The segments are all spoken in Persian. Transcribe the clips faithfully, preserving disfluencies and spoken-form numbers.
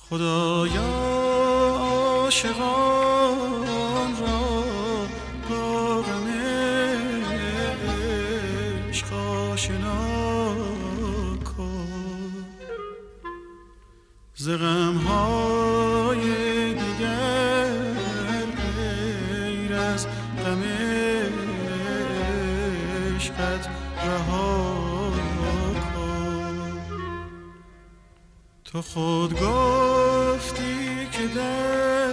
خدایا عاشقان را با غم عشق آشنا کن، ز غم‌های دیگر غیر از غم عشقت رها کن. تو خود گفتی که در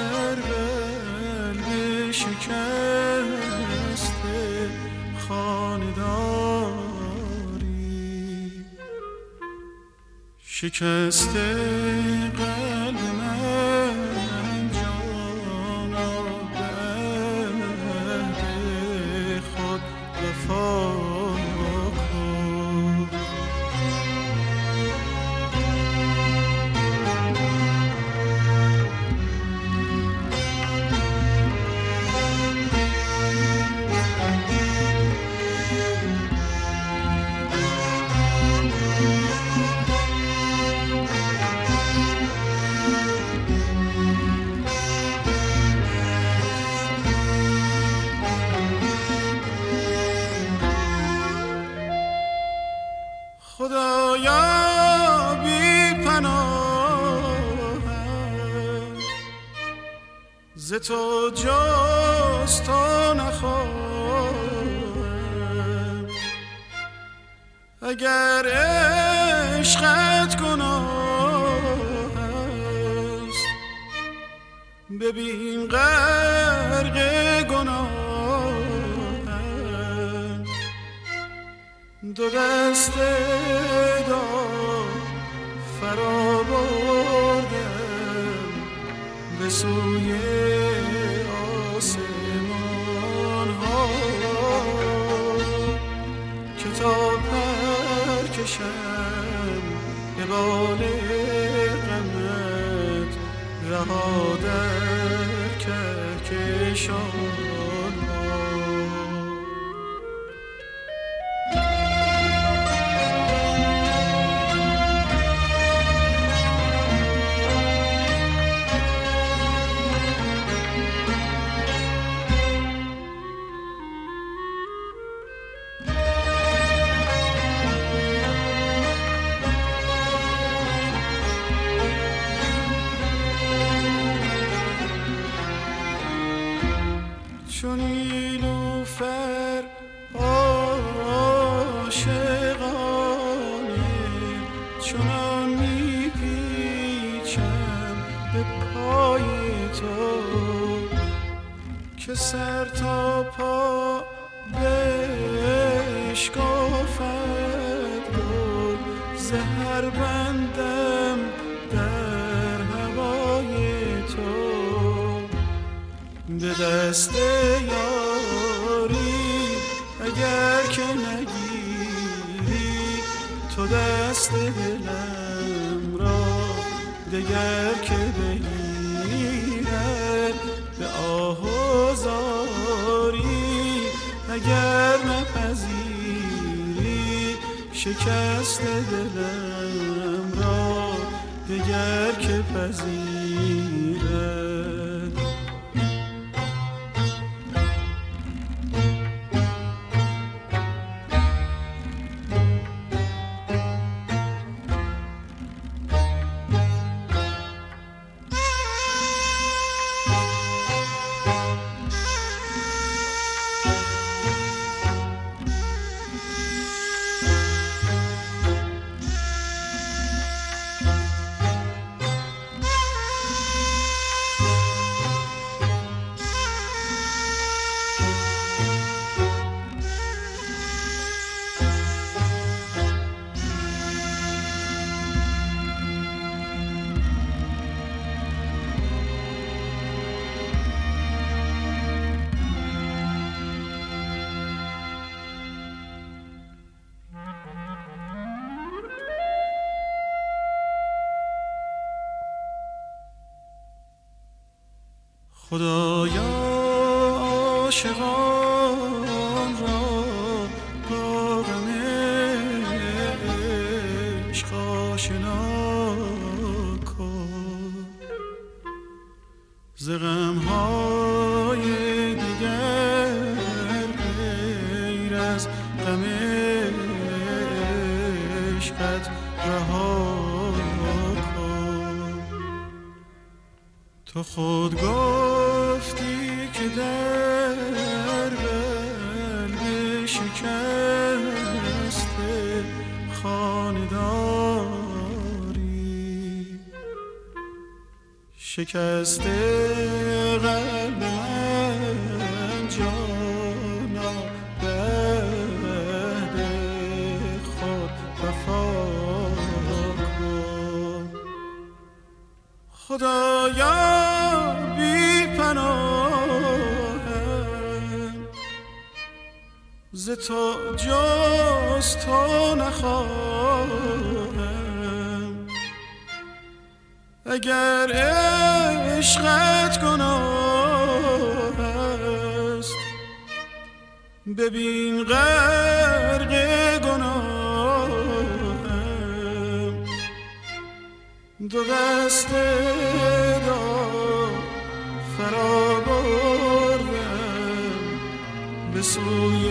قلب شکسته خانه داری، شکسته قلب من جانا به عهد خود وفا کن. خدایا بی پناهم، ز تو جز تو نخواهم. اگر عشقت گناه است، ببین غرق گناهم. دو دست داد فرا بردم به سوی آسمان ها، که تا پر کشم به بال غمت رها در کهکشان ها. چون نیلوفر عاشقانه چنان میپیچم به پای تو، که سر تا پا بشکافد گل. زهر بندم در هوای تو، به دست یاری اگر که نگیری تو دست دلم را، دگر که بگیرد به آه و زاری. اگر نپذیری شکست دلم را، دگر که پذیرد. خدایا عاشقان را با غم عشق آشنا کن، عشقت رها کن. تو خود گفتی که در قلب شکسته خانه داری، شکسته قلب من جانا بعد خود وفا کن. خدایا بی پناهم، ز تو جز تو نخواهم. اگر عشقت گناه است ببین غرق گناهم. دو دست داد فرا بردم به سوی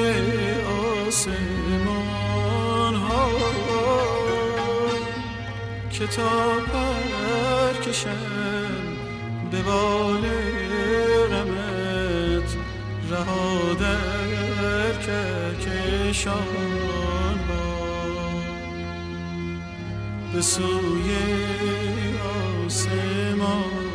آسمان ها که تا پر کشم به بال غمت رها در کهکشان ها به سوی آسمان.